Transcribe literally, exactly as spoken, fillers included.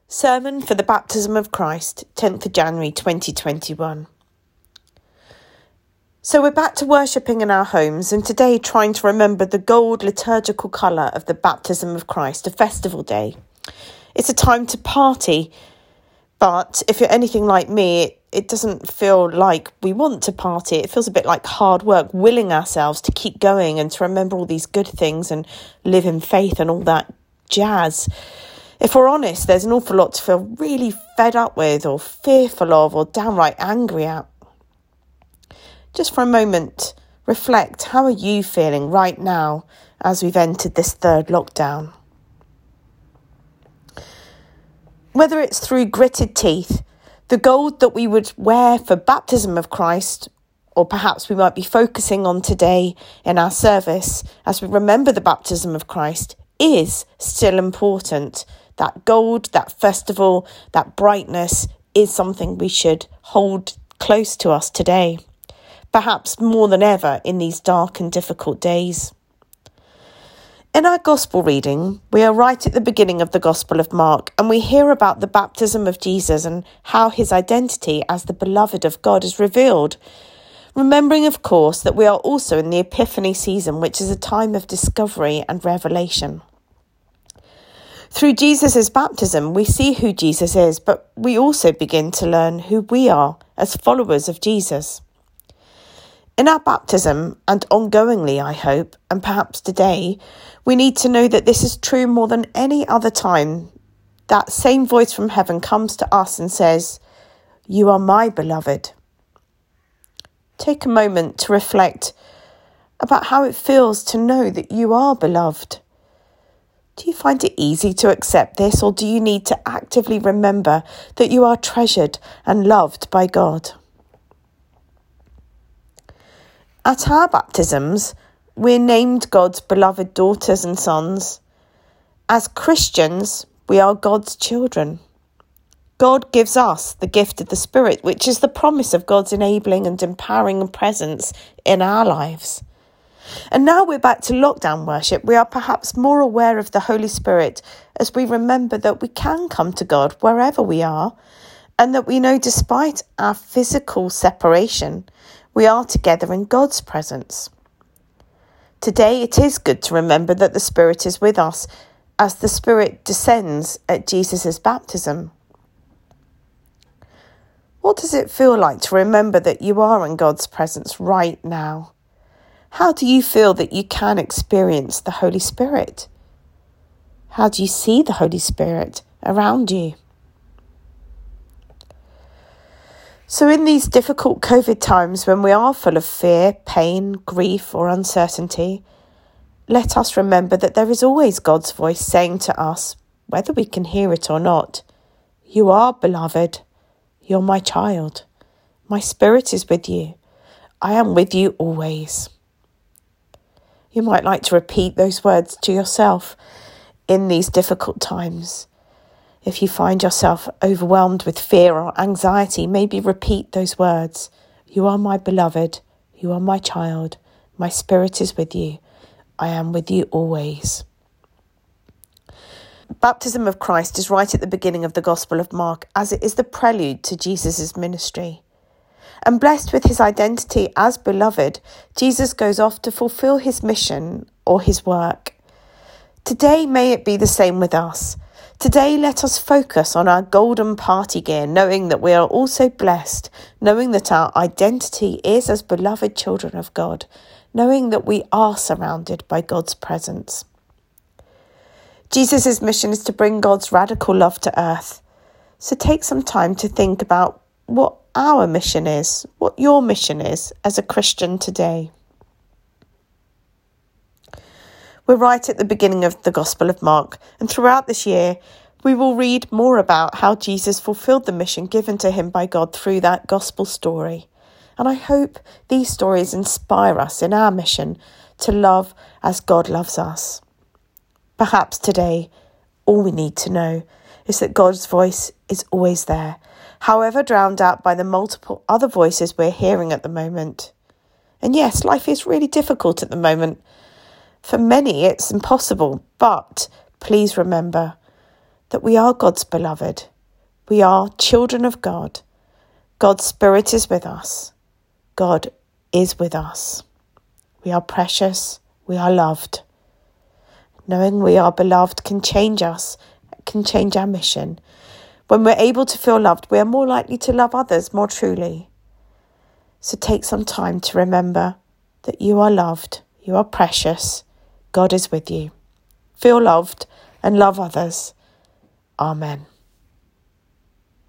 Sermon for the Baptism of Christ, tenth of January twenty twenty-one. So we're back to worshipping in our homes, and today trying to remember the gold liturgical colour of the Baptism of Christ, a festival day. It's a time to party, but if you're anything like me, it, it doesn't feel like we want to party. It feels a bit like hard work, willing ourselves to keep going and to remember all these good things and live in faith and all that jazz. If we're honest, there's an awful lot to feel really fed up with or fearful of or downright angry at. Just for a moment, reflect, how are you feeling right now as we've entered this third lockdown? Whether it's through gritted teeth, the gold that we would wear for baptism of Christ, or perhaps we might be focusing on today in our service as we remember the baptism of Christ, is still important. That gold, that festival, that brightness is something we should hold close to us today, perhaps more than ever in these dark and difficult days. In our Gospel reading, we are right at the beginning of the Gospel of Mark, and we hear about the baptism of Jesus and how his identity as the beloved of God is revealed. Remembering, of course, that we are also in the Epiphany season, which is a time of discovery and revelation. Through Jesus' baptism, we see who Jesus is, but we also begin to learn who we are as followers of Jesus. In our baptism, and ongoingly, I hope, and perhaps today, we need to know that this is true more than any other time. That same voice from heaven comes to us and says, "You are my beloved." Take a moment to reflect about how it feels to know that you are beloved. Do you find it easy to accept this, or do you need to actively remember that you are treasured and loved by God? At our baptisms, we're named God's beloved daughters and sons. As Christians, we are God's children. God gives us the gift of the Spirit, which is the promise of God's enabling and empowering presence in our lives. And now we're back to lockdown worship. We are perhaps more aware of the Holy Spirit as we remember that we can come to God wherever we are, and that we know despite our physical separation, we are together in God's presence. Today it is good to remember that the Spirit is with us as the Spirit descends at Jesus' baptism. What does it feel like to remember that you are in God's presence right now? How do you feel that you can experience the Holy Spirit? How do you see the Holy Spirit around you? So in these difficult COVID times when we are full of fear, pain, grief or uncertainty, let us remember that there is always God's voice saying to us, whether we can hear it or not, "You are beloved. You're my child. My Spirit is with you. I am with you always." You might like to repeat those words to yourself in these difficult times. If you find yourself overwhelmed with fear or anxiety, maybe repeat those words. "You are my beloved. You are my child. My Spirit is with you. I am with you always." Baptism of Christ is right at the beginning of the Gospel of Mark, as it is the prelude to Jesus' ministry. And blessed with his identity as beloved, Jesus goes off to fulfill his mission or his work. Today may it be the same with us. Today let us focus on our golden party gear, knowing that we are also blessed, knowing that our identity is as beloved children of God, knowing that we are surrounded by God's presence. Jesus' mission is to bring God's radical love to earth. So take some time to think about what our mission is, what your mission is as a Christian today. We're right at the beginning of the Gospel of Mark, and throughout this year, we will read more about how Jesus fulfilled the mission given to him by God through that Gospel story. And I hope these stories inspire us in our mission to love as God loves us. Perhaps today, all we need to know is that God's voice is always there, however drowned out by the multiple other voices we're hearing at the moment. And yes, life is really difficult at the moment. For many, it's impossible, but please remember that we are God's beloved. We are children of God. God's Spirit is with us. God is with us. We are precious. We are loved. Knowing we are beloved can change us, can change our mission. When we're able to feel loved, we are more likely to love others more truly. So take some time to remember that you are loved, you are precious, God is with you. Feel loved and love others. Amen.